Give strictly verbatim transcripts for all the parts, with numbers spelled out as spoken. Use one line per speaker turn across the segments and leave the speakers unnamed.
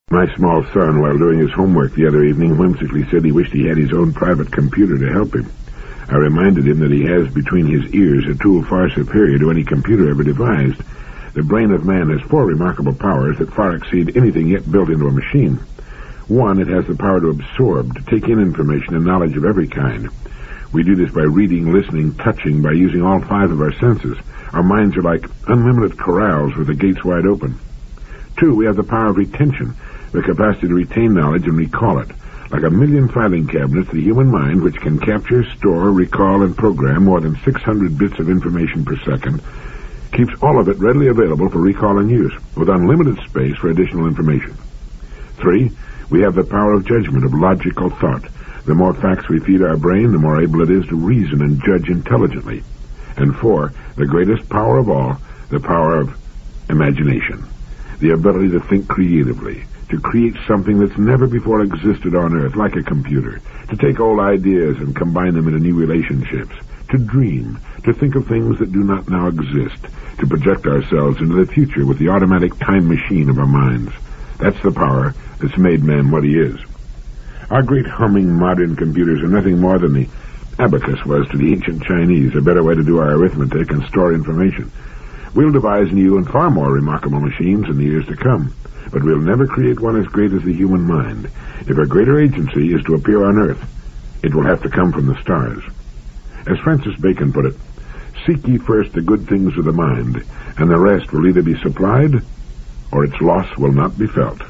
My small son, while doing his homework the other evening, whimsically said he wished he had his own private computer to help him. I reminded him that he has between his ears a tool far superior to any computer ever devised. The brain of man has four remarkable powers that far exceed anything yet built into a machine. One, it has the power to absorb, to take in information and knowledge of every kind. We do this by reading, listening, touching, by using all five of our senses. Our minds are like unlimited corrals with the gates wide open. Two, we have the power of retention, the capacity to retain knowledge and recall it. Like a million filing cabinets, the human mind, which can capture, store, recall, and program more than six hundred bits of information per second, keeps all of it readily available for recall and use, with unlimited space for additional information. Three, we have the power of judgment, of logical thought. The more facts we feed our brain, the more able it is to reason and judge intelligently. And four, the greatest power of all, the power of imagination. The ability to think creatively, to create something that's never before existed on Earth, like a computer, to take old ideas and combine them into new relationships, to dream, to think of things that do not now exist, to project ourselves into the future with the automatic time machine of our minds. That's the power that's made man what he is. Our great humming modern computers are nothing more than the abacus was to the ancient Chinese, a better way to do our arithmetic and store information. We'll devise new and far more remarkable machines in the years to come, but we'll never create one as great as the human mind. If a greater agency is to appear on Earth, it will have to come from the stars. As Francis Bacon put it, seek ye first the good things of the mind, and the rest will either be supplied, or its loss will not be felt.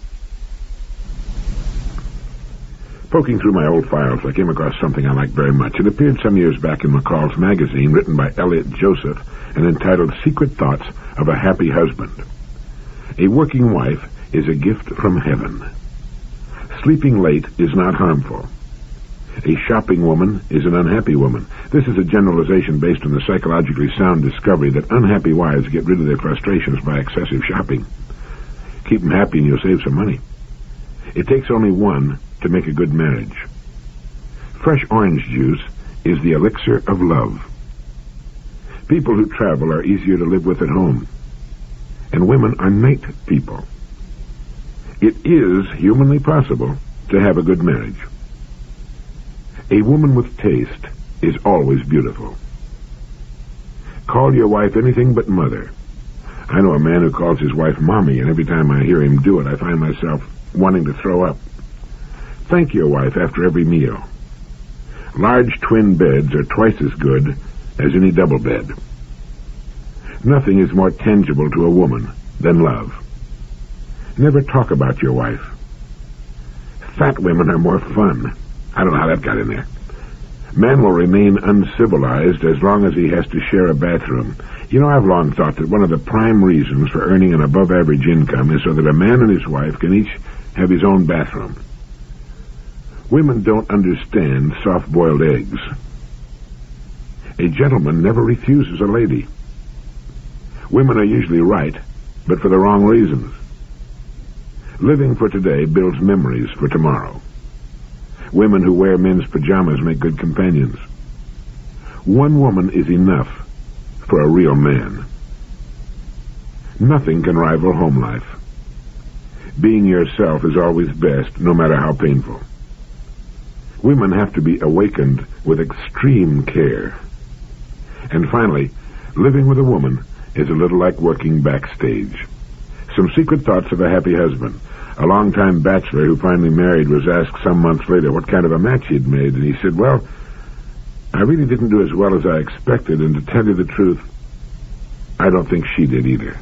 Poking through my old files, I came across something I liked very much. It appeared some years back in McCall's magazine, written by Elliot Joseph, and entitled Secret Thoughts of a Happy Husband. A working wife is a gift from heaven. Sleeping late is not harmful. A shopping woman is an unhappy woman. This is a generalization based on the psychologically sound discovery that unhappy wives get rid of their frustrations by excessive shopping. Keep them happy and you'll save some money. It takes only one to make a good marriage. Fresh orange juice is the elixir of love. People who travel are easier to live with at home. And women are night people. It is humanly possible to have a good marriage. A woman with taste is always beautiful. Call your wife anything but mother. I know a man who calls his wife mommy, and every time I hear him do it, I find myself wanting to throw up. Thank your wife after every meal. Large twin beds are twice as good as any double bed. Nothing is more tangible to a woman than love. Never talk about your wife. Fat women are more fun. I don't know how that got in there. Man will remain uncivilized as long as he has to share a bathroom. You know, I've long thought that one of the prime reasons for earning an above-average income is so that a man and his wife can each have his own bathroom. Women don't understand soft-boiled eggs. A gentleman never refuses a lady. Women are usually right, but for the wrong reasons. Living for today builds memories for tomorrow. Women who wear men's pajamas make good companions. One woman is enough for a real man. Nothing can rival home life. Being yourself is always best, no matter how painful. Women have to be awakened with extreme care. And finally, living with a woman is a little like working backstage. Some secret thoughts of a happy husband. A long-time bachelor who finally married was asked some months later what kind of a match he'd made, and he said, well, I really didn't do as well as I expected, and to tell you the truth, I don't think she did either.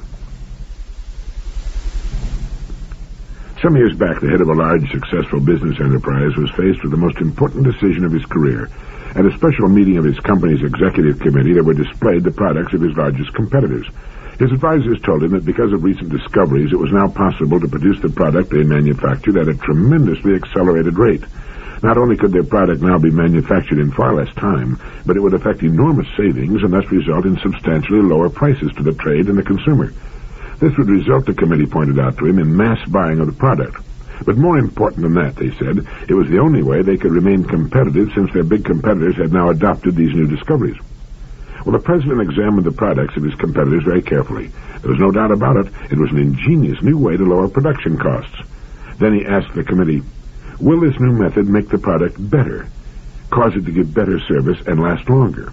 Some years back, the head of a large, successful business enterprise was faced with the most important decision of his career. At a special meeting of his company's executive committee, there were displayed the products of his largest competitors. His advisors told him that because of recent discoveries, it was now possible to produce the product they manufactured at a tremendously accelerated rate. Not only could their product now be manufactured in far less time, but it would affect enormous savings and thus result in substantially lower prices to the trade and the consumer. This would result, the committee pointed out to him, in mass buying of the product. But more important than that, they said, it was the only way they could remain competitive since their big competitors had now adopted these new discoveries. Well, the president examined the products of his competitors very carefully. There was no doubt about it. It was an ingenious new way to lower production costs. Then he asked the committee, will this new method make the product better, cause it to give better service and last longer?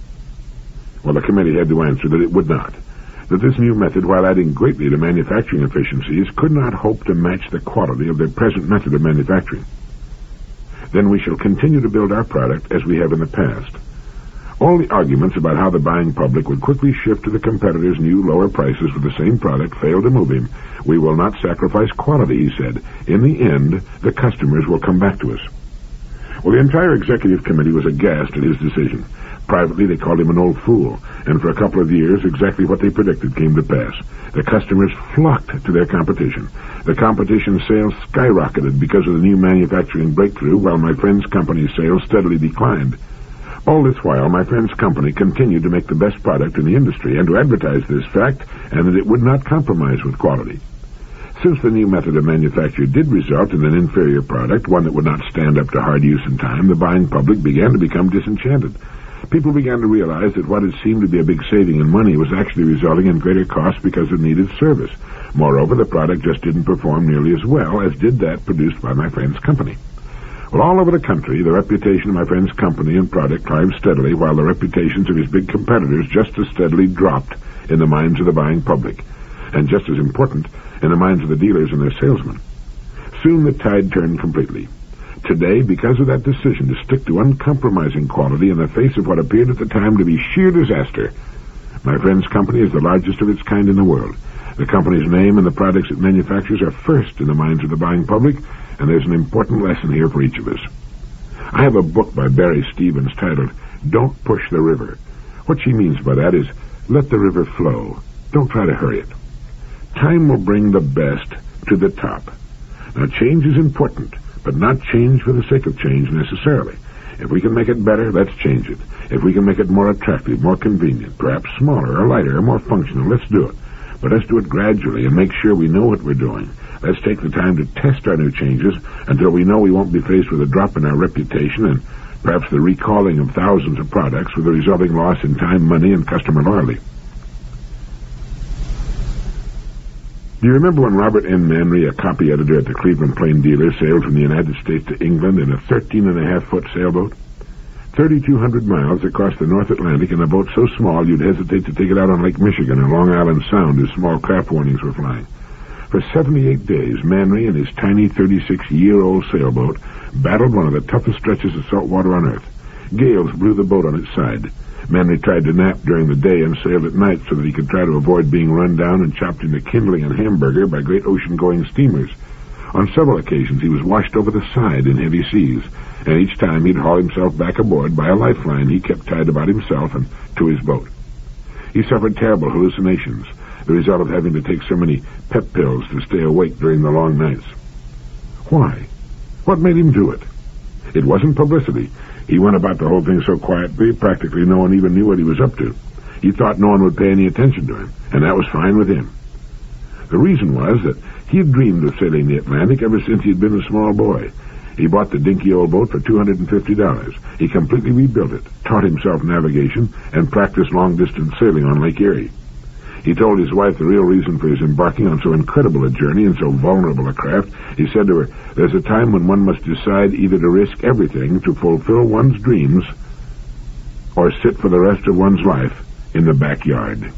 Well, the committee had to answer that it would not, that this new method, while adding greatly to manufacturing efficiencies, could not hope to match the quality of their present method of manufacturing. Then we shall continue to build our product as we have in the past. All the arguments about how the buying public would quickly shift to the competitor's new lower prices for the same product failed to move him. We will not sacrifice quality, he said. In the end, the customers will come back to us. Well, the entire executive committee was aghast at his decision. Privately, they called him an old fool, and for a couple of years, exactly what they predicted came to pass. The customers flocked to their competition. The competition sales skyrocketed because of the new manufacturing breakthrough, while my friend's company's sales steadily declined. All this while, my friend's company continued to make the best product in the industry and to advertise this fact, and that it would not compromise with quality. Since the new method of manufacture did result in an inferior product, one that would not stand up to hard use in time, the buying public began to become disenchanted. People began to realize that what had seemed to be a big saving in money was actually resulting in greater costs because of needed service. Moreover, the product just didn't perform nearly as well as did that produced by my friend's company. Well, all over the country, the reputation of my friend's company and product climbed steadily, while the reputations of his big competitors just as steadily dropped in the minds of the buying public, and just as important, in the minds of the dealers and their salesmen. Soon the tide turned completely. Today, because of that decision to stick to uncompromising quality in the face of what appeared at the time to be sheer disaster, my friend's company is the largest of its kind in the world. The company's name and the products it manufactures are first in the minds of the buying public, and there's an important lesson here for each of us. I have a book by Barry Stevens titled, Don't Push the River. What she means by that is, let the river flow. Don't try to hurry it. Time will bring the best to the top. Now, change is important, but not change for the sake of change necessarily. If we can make it better, let's change it. If we can make it more attractive, more convenient, perhaps smaller or lighter or more functional, let's do it. But let's do it gradually and make sure we know what we're doing. Let's take the time to test our new changes until we know we won't be faced with a drop in our reputation and perhaps the recalling of thousands of products with the resulting loss in time, money, and customer loyalty. Do you remember when Robert N. Manry, a copy editor at the Cleveland Plain Dealer, sailed from the United States to England in a thirteen and a half foot sailboat? thirty-two hundred miles across the North Atlantic in a boat so small you'd hesitate to take it out on Lake Michigan or Long Island Sound as small craft warnings were flying. For seventy-eight days, Manry and his tiny thirty-six-year-old sailboat battled one of the toughest stretches of salt water on Earth. Gales blew the boat on its side. Manry tried to nap during the day and sailed at night so that he could try to avoid being run down and chopped into kindling and hamburger by great ocean-going steamers. On several occasions, he was washed over the side in heavy seas, and each time he'd haul himself back aboard by a lifeline he kept tied about himself and to his boat. He suffered terrible hallucinations, the result of having to take so many pep pills to stay awake during the long nights. Why? What made him do it? It wasn't publicity. He went about the whole thing so quietly, practically no one even knew what he was up to. He thought no one would pay any attention to him, and that was fine with him. The reason was that he had dreamed of sailing the Atlantic ever since he had been a small boy. He bought the dinky old boat for two hundred fifty dollars. He completely rebuilt it, taught himself navigation, and practiced long-distance sailing on Lake Erie. He told his wife the real reason for his embarking on so incredible a journey and so vulnerable a craft. He said to her, there's a time when one must decide either to risk everything to fulfill one's dreams or sit for the rest of one's life in the backyard.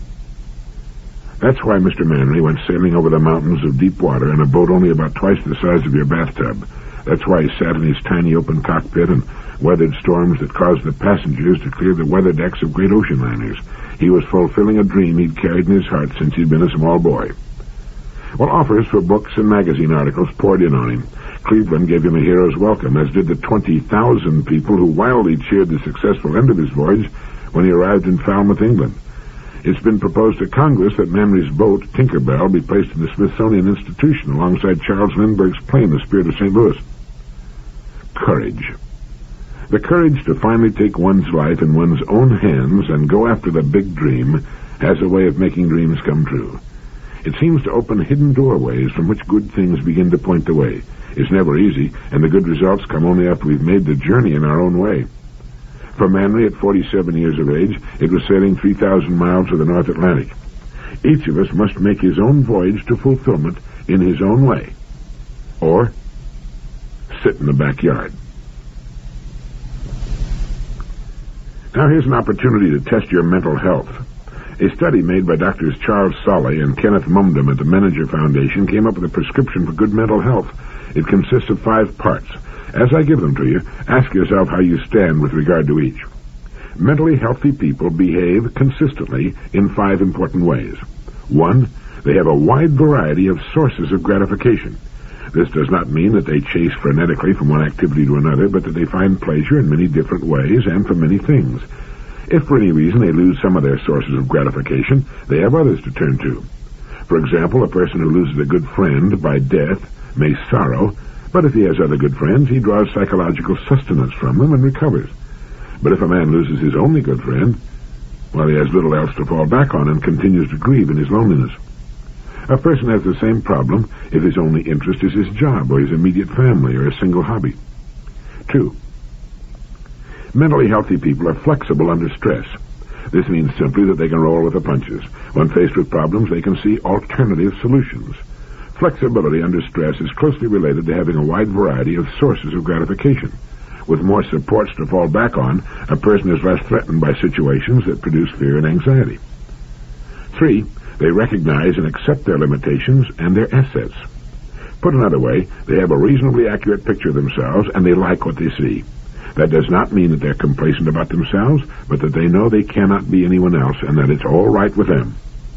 That's why Mister Manry went sailing over the mountains of deep water in a boat only about twice the size of your bathtub. That's why he sat in his tiny open cockpit and weathered storms that caused the passengers to clear the weather decks of great ocean liners. He was fulfilling a dream he'd carried in his heart since he'd been a small boy. Well, offers for books and magazine articles poured in on him. Cleveland gave him a hero's welcome, as did the twenty thousand people who wildly cheered the successful end of his voyage when he arrived in Falmouth, England. It's been proposed to Congress that Manry's boat, Tinkerbell, be placed in the Smithsonian Institution alongside Charles Lindbergh's plane, the Spirit of Saint Louis. Courage. The courage to finally take one's life in one's own hands and go after the big dream has a way of making dreams come true. It seems to open hidden doorways from which good things begin to point the way. It's never easy, and the good results come only after we've made the journey in our own way. For Manry, at forty-seven years of age, it was sailing three thousand miles to the North Atlantic. Each of us must make his own voyage to fulfillment in his own way. or sit in the backyard. Now here's an opportunity to test your mental health. A study made by Doctors Charles Solly and Kenneth Mumdum at the Manager Foundation came up with a prescription for good mental health. It consists of five parts. As I give them to you, ask yourself how you stand with regard to each. Mentally healthy people behave consistently in five important ways. One, they have a wide variety of sources of gratification. This does not mean that they chase frenetically from one activity to another, but that they find pleasure in many different ways and from many things. If for any reason they lose some of their sources of gratification, they have others to turn to. For example, a person who loses a good friend by death may sorrow, but if he has other good friends, he draws psychological sustenance from them and recovers. But if a man loses his only good friend, well, he has little else to fall back on and continues to grieve in his loneliness. A person has the same problem if his only interest is his job or his immediate family or a single hobby. Two, mentally healthy people are flexible under stress. This means simply that they can roll with the punches. When faced with problems, they can see alternative solutions. Flexibility under stress is closely related to having a wide variety of sources of gratification. With more supports to fall back on, a person is less threatened by situations that produce fear and anxiety. Three, they recognize and accept their limitations and their assets. Put another way, they have a reasonably accurate picture of themselves and they like what they see. That does not mean that they're complacent about themselves, but that they know they cannot be anyone else and that it's all right with them.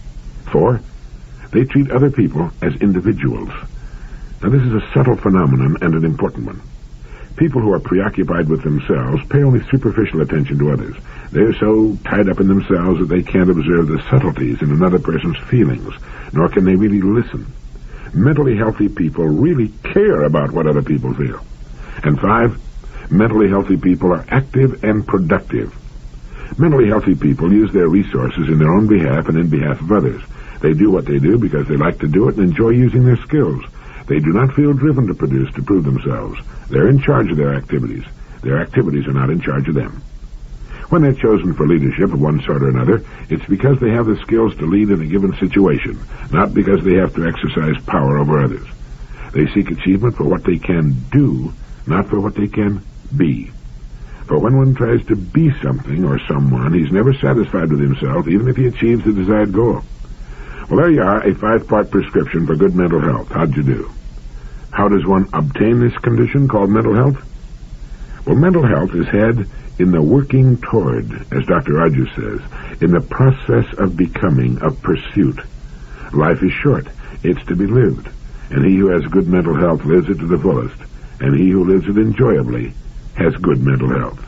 Four, they treat other people as individuals. Now this is a subtle phenomenon and an important one. People who are preoccupied with themselves pay only superficial attention to others. They're so tied up in themselves that they can't observe the subtleties in another person's feelings, nor can they really listen. Mentally healthy people really care about what other people feel. And five, mentally healthy people are active and productive. Mentally healthy people use their resources in their own behalf and in behalf of others. They do what they do because they like to do it and enjoy using their skills. They do not feel driven to produce to prove themselves. They're in charge of their activities. Their activities are not in charge of them. When they're chosen for leadership of one sort or another, it's because they have the skills to lead in a given situation, not because they have to exercise power over others. They seek achievement for what they can do, not for what they can be. For when one tries to be something or someone, he's never satisfied with himself, even if he achieves the desired goal. Well, there you are, a five-part prescription for good mental health. How'd you do? How does one obtain this condition called mental health? Well, mental health is had in the working toward, as Doctor Rogers says, in the process of becoming, of pursuit. Life is short. It's to be lived. And he who has good mental health lives it to the fullest. And he who lives it enjoyably has good mental health.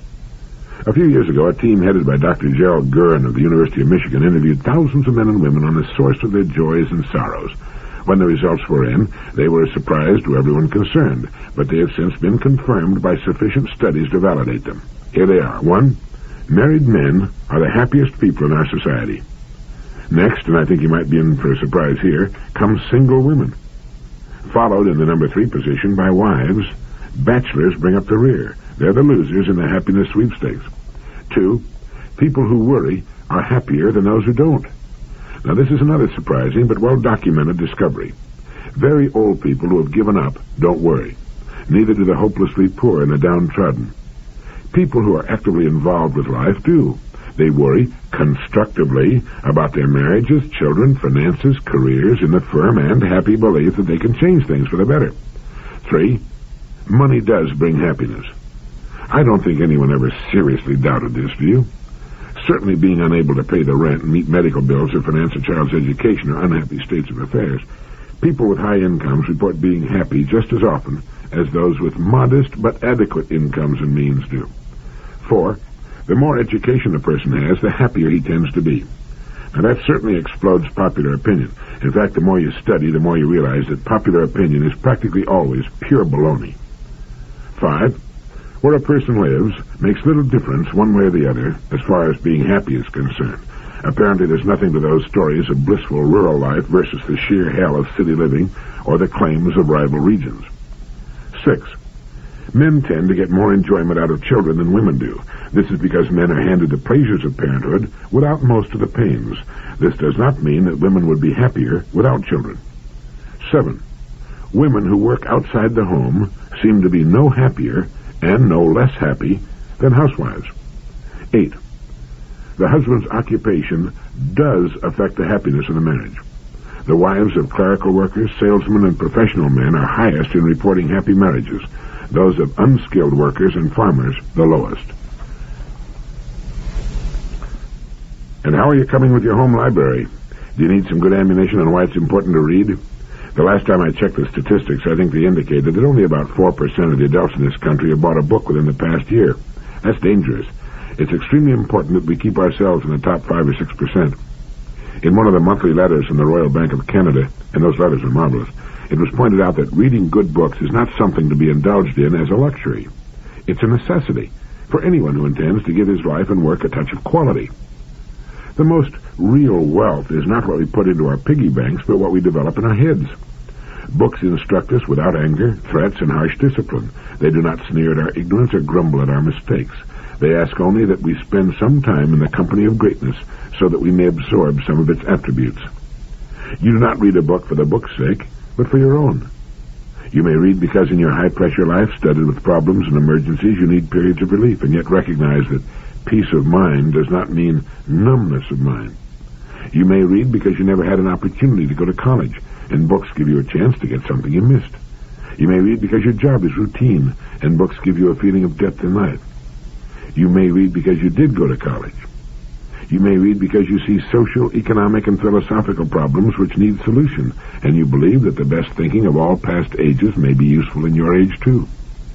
A few years ago, a team headed by Doctor Gerald Gurn of the University of Michigan interviewed thousands of men and women on the source of their joys and sorrows. When the results were in, they were a surprise to everyone concerned, but they have since been confirmed by sufficient studies to validate them. Here they are. One, married men are the happiest people in our society. Next, and I think you might be in for a surprise here, come single women. Followed in the number three position by wives. Bachelors bring up the rear. They're the losers in the happiness sweepstakes. Two, people who worry are happier than those who don't. Now, this is another surprising but well-documented discovery. Very old people who have given up don't worry. Neither do the hopelessly poor and the downtrodden. People who are actively involved with life do. They worry constructively about their marriages, children, finances, careers, in the firm and happy belief that they can change things for the better. Three, money does bring happiness. I don't think anyone ever seriously doubted this, do you? Certainly being unable to pay the rent and meet medical bills or finance a child's education are unhappy states of affairs. People with high incomes report being happy just as often as those with modest but adequate incomes and means do. Four, the more education a person has, the happier he tends to be. Now that certainly explodes popular opinion. In fact, the more you study, the more you realize that popular opinion is practically always pure baloney. Five, where a person lives makes little difference one way or the other as far as being happy is concerned. Apparently there's nothing to those stories of blissful rural life versus the sheer hell of city living or the claims of rival regions. Six, men tend to get more enjoyment out of children than women do. This is because men are handed the pleasures of parenthood without most of the pains. This does not mean that women would be happier without children. Seven, Women who work outside the home seem to be no happier and no less happy than housewives. Eight, the husband's occupation does affect the happiness of the marriage. The wives of clerical workers, salesmen, and professional men are highest in reporting happy marriages. Those of unskilled workers and farmers, the lowest. And how are you coming with your home library? Do you need some good ammunition on why it's important to read? The last time I checked the statistics, I think they indicated that only about four percent of the adults in this country have bought a book within the past year. That's dangerous. It's extremely important that we keep ourselves in the top five or six percent. In one of the monthly letters from the Royal Bank of Canada, and those letters are marvelous, it was pointed out that reading good books is not something to be indulged in as a luxury. It's a necessity for anyone who intends to give his life and work a touch of quality. The most real wealth is not what we put into our piggy banks, but what we develop in our heads. Books instruct us without anger, threats, and harsh discipline. They do not sneer at our ignorance or grumble at our mistakes. They ask only that we spend some time in the company of greatness so that we may absorb some of its attributes. You do not read a book for the book's sake, but for your own. You may read because in your high-pressure life, studded with problems and emergencies, you need periods of relief, and yet recognize that peace of mind does not mean numbness of mind. You may read because you never had an opportunity to go to college, and books give you a chance to get something you missed. You may read because your job is routine, and books give you a feeling of depth in life. You may read because you did go to college. You may read because you see social, economic, and philosophical problems which need solution, and you believe that the best thinking of all past ages may be useful in your age too.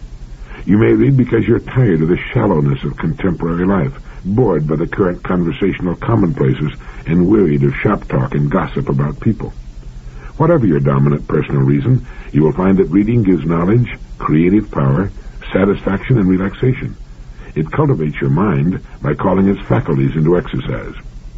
You may read because you're tired of the shallowness of contemporary life, bored by the current conversational commonplaces, and wearied of shop talk and gossip about people. Whatever your dominant personal reason, you will find that reading gives knowledge, creative power, satisfaction, and relaxation. It cultivates your mind by calling its faculties into exercise.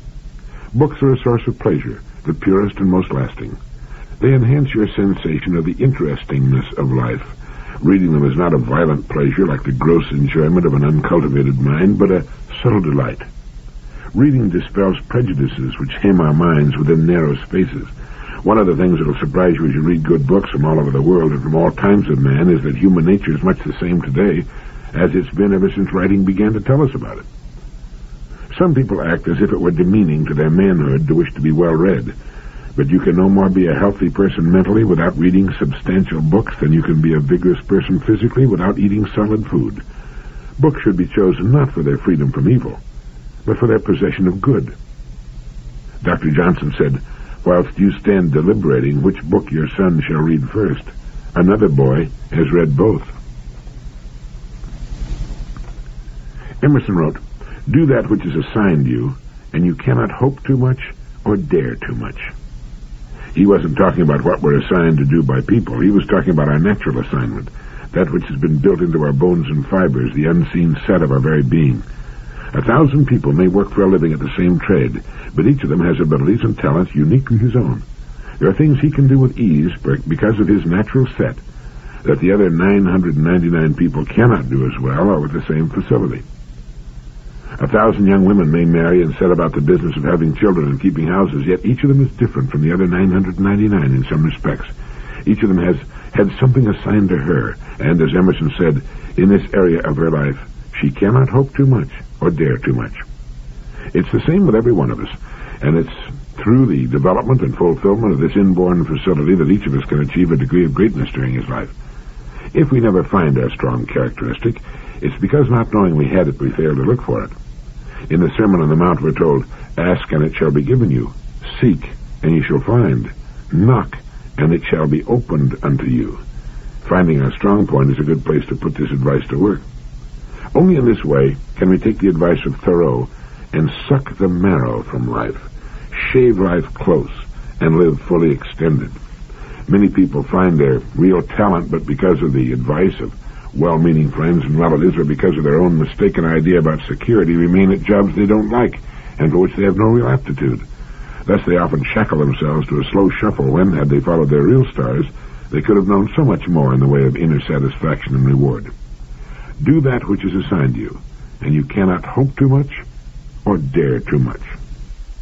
Books are a source of pleasure, the purest and most lasting. They enhance your sensation of the interestingness of life. Reading them is not a violent pleasure like the gross enjoyment of an uncultivated mind, but a subtle delight. Reading dispels prejudices which hem our minds within narrow spaces. One of the things that will surprise you as you read good books from all over the world and from all kinds of man is that human nature is much the same today as it's been ever since writing began to tell us about it. Some people act as if it were demeaning to their manhood to wish to be well read, but you can no more be a healthy person mentally without reading substantial books than you can be a vigorous person physically without eating solid food. Books should be chosen not for their freedom from evil, but for their possession of good. Doctor Johnson said, "Whilst you stand deliberating which book your son shall read first, another boy has read both." Emerson wrote, "Do that which is assigned you, and you cannot hope too much or dare too much." He wasn't talking about what we're assigned to do by people. He was talking about our natural assignment, that which has been built into our bones and fibers, the unseen set of our very being. A thousand people may work for a living at the same trade, but each of them has abilities and talents uniquely his own. There are things he can do with ease because of his natural set that the other nine hundred ninety-nine people cannot do as well or with the same facility. A thousand young women may marry and set about the business of having children and keeping houses, yet each of them is different from the other nine hundred ninety-nine in some respects. Each of them has had something assigned to her, and as Emerson said, in this area of her life, she cannot hope too much or dare too much. It's the same with every one of us, and it's through the development and fulfillment of this inborn facility that each of us can achieve a degree of greatness during his life. If we never find our strong characteristic, it's because not knowing we had it, we fail to look for it. In the Sermon on the Mount, we're told, "Ask, and it shall be given you. Seek, and you shall find. Knock, and it shall be opened unto you." Finding our strong point is a good place to put this advice to work. Only in this way can we take the advice of Thoreau and suck the marrow from life, shave life close, and live fully extended. Many people find their real talent, but because of the advice of well-meaning friends and relatives or because of their own mistaken idea about security, remain at jobs they don't like and for which they have no real aptitude. Thus they often shackle themselves to a slow shuffle when, had they followed their real stars, they could have known so much more in the way of inner satisfaction and reward. Do that which is assigned you, and you cannot hope too much or dare too much.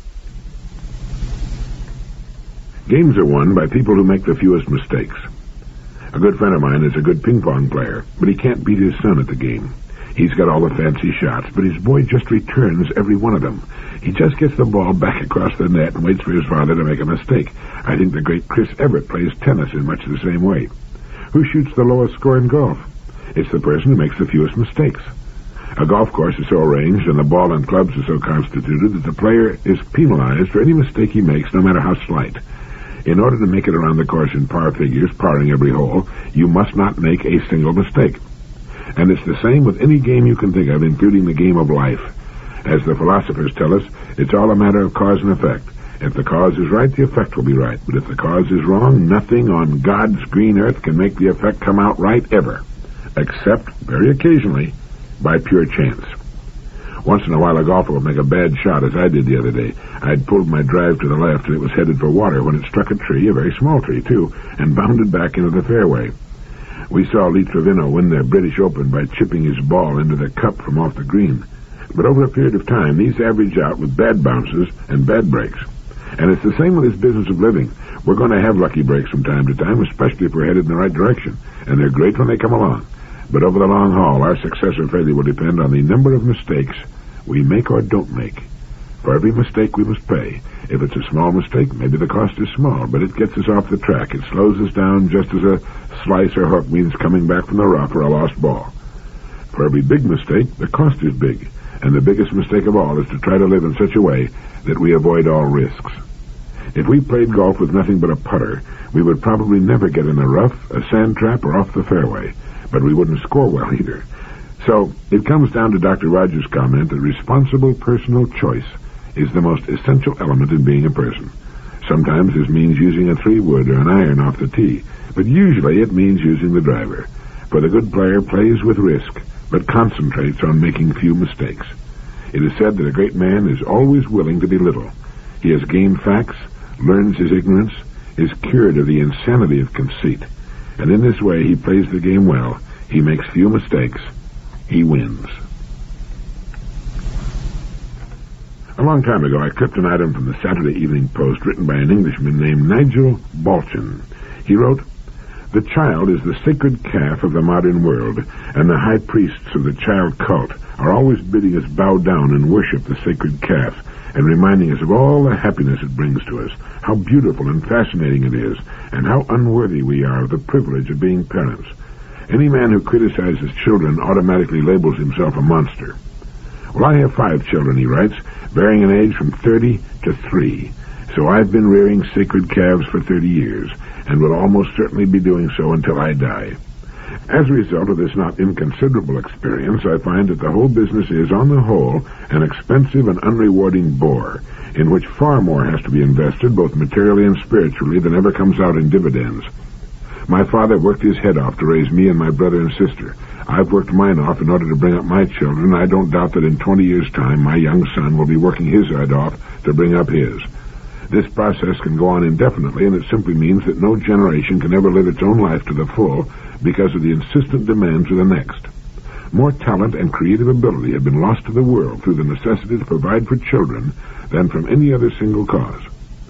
Games are won by people who make the fewest mistakes. A good friend of mine is a good ping-pong player, but he can't beat his son at the game. He's got all the fancy shots, but his boy just returns every one of them. He just gets the ball back across the net and waits for his father to make a mistake. I think the great Chris Everett plays tennis in much the same way. Who shoots the lowest score in golf? It's the person who makes the fewest mistakes. A golf course is so arranged and the ball and clubs are so constituted that the player is penalized for any mistake he makes, no matter how slight. In order to make it around the course in par figures, parring every hole, you must not make a single mistake. And it's the same with any game you can think of, including the game of life. As the philosophers tell us, it's all a matter of cause and effect. If the cause is right, the effect will be right. But if the cause is wrong, nothing on God's green earth can make the effect come out right ever. Except, very occasionally, by pure chance. Once in a while a golfer will make a bad shot, as I did the other day. I'd pulled my drive to the left and it was headed for water when it struck a tree, a very small tree too, and bounded back into the fairway. We saw Lee Trevino win the British Open by chipping his ball into the cup from off the green. But over a period of time, these average out with bad bounces and bad breaks. And it's the same with this business of living. We're going to have lucky breaks from time to time, especially if we're headed in the right direction. And they're great when they come along. But over the long haul, our success or failure will depend on the number of mistakes we make or don't make. For every mistake we must pay. If it's a small mistake, maybe the cost is small, but it gets us off the track. It slows us down just as a slice or hook means coming back from the rough or a lost ball. For every big mistake, the cost is big. And the biggest mistake of all is to try to live in such a way that we avoid all risks. If we played golf with nothing but a putter, we would probably never get in the rough, a sand trap, or off the fairway. But we wouldn't score well either. So it comes down to Doctor Rogers' comment that responsible personal choice is the most essential element in being a person. Sometimes this means using a three-wood or an iron off the tee, but usually it means using the driver. For the good player plays with risk, but concentrates on making few mistakes. It is said that a great man is always willing to be little. He has gained facts, learns his ignorance, is cured of the insanity of conceit. And in this way he plays the game well. He makes few mistakes. He wins. A long time ago, I clipped an item from the Saturday Evening Post written by an Englishman named Nigel Balchin. He wrote, "The child is the sacred calf of the modern world, and the high priests of the child cult are always bidding us bow down and worship the sacred calf, and reminding us of all the happiness it brings to us, how beautiful and fascinating it is, and how unworthy we are of the privilege of being parents. Any man who criticizes children automatically labels himself a monster. Well, I have five children," he writes, "varying in age from thirty to three. So I've been rearing sacred calves for thirty years, and will almost certainly be doing so until I die. As a result of this not inconsiderable experience, I find that the whole business is, on the whole, an expensive and unrewarding bore, in which far more has to be invested, both materially and spiritually, than ever comes out in dividends. My father worked his head off to raise me and my brother and sister. I've worked mine off in order to bring up my children. I don't doubt that in twenty years' time my young son will be working his head off to bring up his. This process can go on indefinitely, and it simply means that no generation can ever live its own life to the full because of the insistent demands of the next. More talent and creative ability have been lost to the world through the necessity to provide for children than from any other single cause.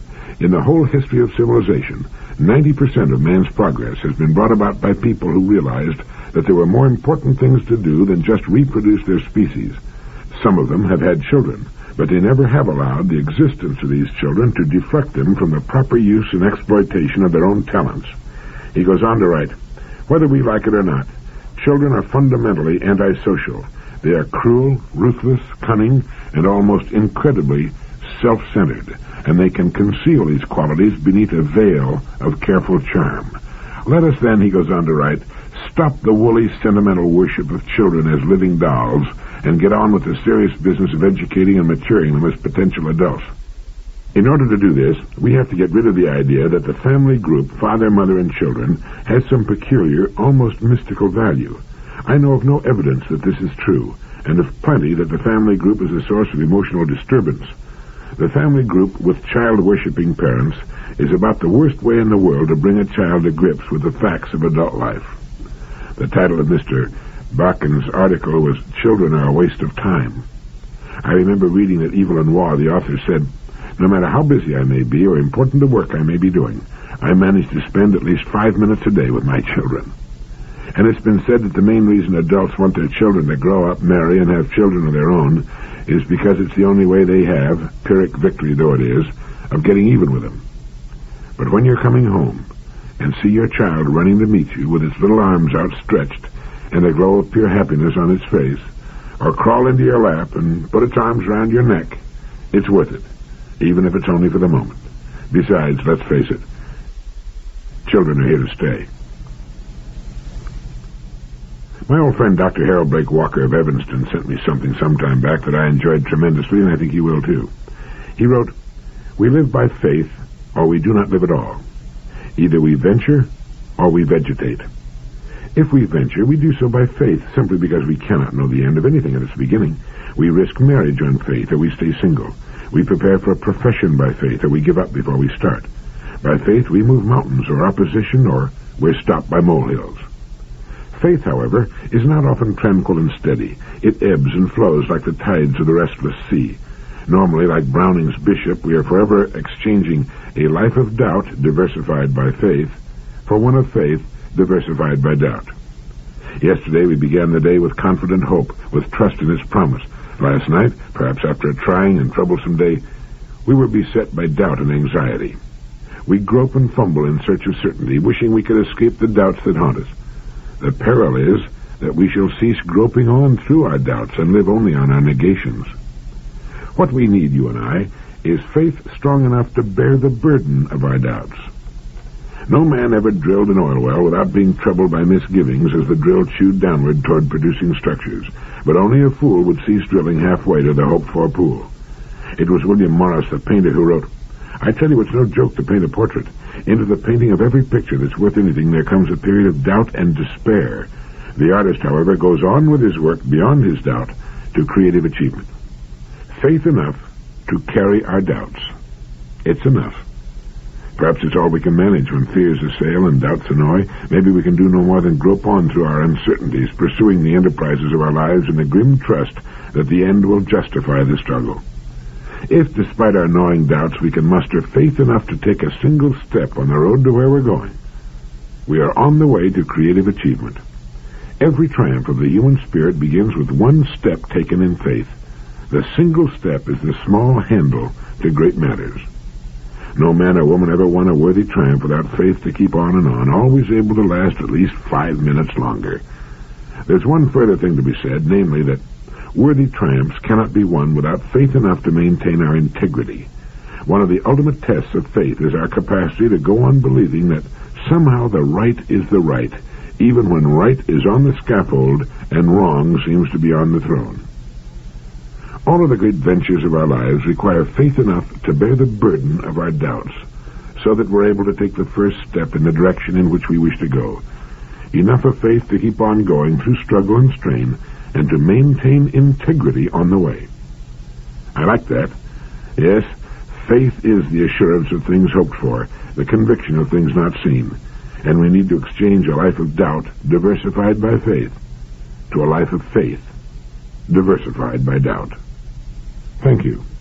In the whole history of civilization, ninety percent of man's progress has been brought about by people who realized that there were more important things to do than just reproduce their species. Some of them have had children, but they never have allowed the existence of these children to deflect them from the proper use and exploitation of their own talents." He goes on to write, "Whether we like it or not, children are fundamentally antisocial. They are cruel, ruthless, cunning, and almost incredibly self-centered, and they can conceal these qualities beneath a veil of careful charm. Let us then," he goes on to write, "stop the woolly, sentimental worship of children as living dolls and get on with the serious business of educating and maturing them as potential adults. In order to do this, we have to get rid of the idea that the family group, father, mother, and children, has some peculiar, almost mystical value. I know of no evidence that this is true, and of plenty that the family group is a source of emotional disturbance. The family group with child-worshipping parents is about the worst way in the world to bring a child to grips with the facts of adult life." The title of Mister Bakken's article was "Children Are a Waste of Time." I remember reading that Evelyn Waugh, the author, said, No matter how busy I may be or important the work I may be doing, I manage to spend at least five minutes a day with my children. And it's been said that the main reason adults want their children to grow up, marry, and have children of their own is because it's the only way they have, Pyrrhic victory though it is, of getting even with them. But when you're coming home and see your child running to meet you with its little arms outstretched and a glow of pure happiness on its face, or crawl into your lap and put its arms around your neck, it's worth it, even if it's only for the moment. Besides, let's face it, children are here to stay. My old friend Doctor Harold Blake Walker of Evanston sent me something some time back that I enjoyed tremendously, and I think he will too. He wrote, "We live by faith, or we do not live at all. Either we venture, or we vegetate. If we venture, we do so by faith, simply because we cannot know the end of anything at its beginning. We risk marriage on faith, or we stay single. We prepare for a profession by faith, or we give up before we start. By faith, we move mountains or opposition, or we're stopped by molehills. Faith, however, is not often tranquil and steady. It ebbs and flows like the tides of the restless sea. Normally, like Browning's bishop, we are forever exchanging a life of doubt, diversified by faith, for one of faith, diversified by doubt. Yesterday, we began the day with confident hope, with trust in its promise. Last night, perhaps after a trying and troublesome day, we were beset by doubt and anxiety. We grope and fumble in search of certainty, wishing we could escape the doubts that haunt us. The peril is that we shall cease groping on through our doubts and live only on our negations. What we need, you and I, is faith strong enough to bear the burden of our doubts. No man ever drilled an oil well without being troubled by misgivings as the drill chewed downward toward producing structures, but only a fool would cease drilling halfway to the hoped-for pool. It was William Morris, the painter, who wrote, "I tell you, it's no joke to paint a portrait. Into the painting of every picture that's worth anything there comes a period of doubt and despair. The artist, however, goes on with his work beyond his doubt to creative achievement. Faith enough to carry our doubts. It's enough. Perhaps it's all we can manage when fears assail and doubts annoy. Maybe we can do no more than grope on through our uncertainties, pursuing the enterprises of our lives in the grim trust that the end will justify the struggle. If, despite our gnawing doubts, we can muster faith enough to take a single step on the road to where we're going, we are on the way to creative achievement. Every triumph of the human spirit begins with one step taken in faith. The single step is the small handle to great matters. No man or woman ever won a worthy triumph without faith to keep on and on, always able to last at least five minutes longer. There's one further thing to be said, namely that worthy triumphs cannot be won without faith enough to maintain our integrity. One of the ultimate tests of faith is our capacity to go on believing that somehow the right is the right, even when right is on the scaffold and wrong seems to be on the throne. All of the great ventures of our lives require faith enough to bear the burden of our doubts, so that we're able to take the first step in the direction in which we wish to go. Enough of faith to keep on going through struggle and strain, and to maintain integrity on the way. I like that. Yes, faith is the assurance of things hoped for, the conviction of things not seen, and we need to exchange a life of doubt, diversified by faith, to a life of faith, diversified by doubt. Thank you.